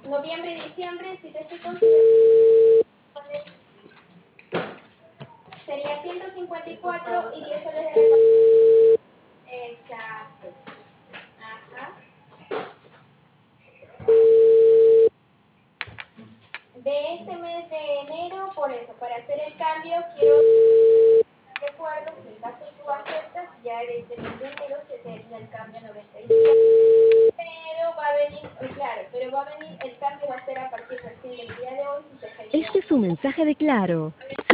Noviembre y diciembre, si te estoy considerando, sería 154 y 10 soles de reparto. Exacto. Ajá. De este mes de enero, por eso, para hacer el cambio, quiero recuerdo que en caso tú aceptas, ya desde el mes de enero se te haría el cambio a 97. Pero va a venir, claro, pero va a venir, el cambio va a ser a partir recién del día de hoy si se genera. Este es un mensaje de Claro.